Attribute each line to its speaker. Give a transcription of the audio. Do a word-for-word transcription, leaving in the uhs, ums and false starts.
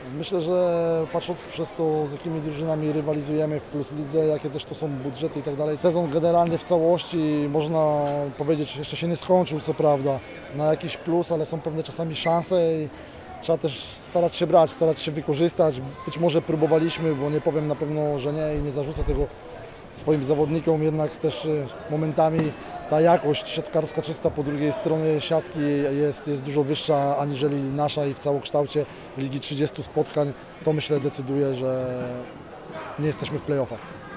Speaker 1: Myślę, że patrząc przez to, z jakimi drużynami rywalizujemy w Plus Lidze, jakie też to są budżety i tak dalej, sezon generalnie w całości, można powiedzieć, jeszcze się nie skończył, co prawda, na jakiś plus, ale są pewne czasami szanse i trzeba też starać się brać, starać się wykorzystać. Być może próbowaliśmy, bo nie powiem na pewno, że nie i nie zarzucę tego swoim zawodnikom, jednak też momentami ta jakość siatkarska czysta po drugiej stronie siatki jest, jest dużo wyższa aniżeli nasza i w całokształcie Ligi trzydziestu spotkań. To myślę decyduje, że nie jesteśmy w play-offach.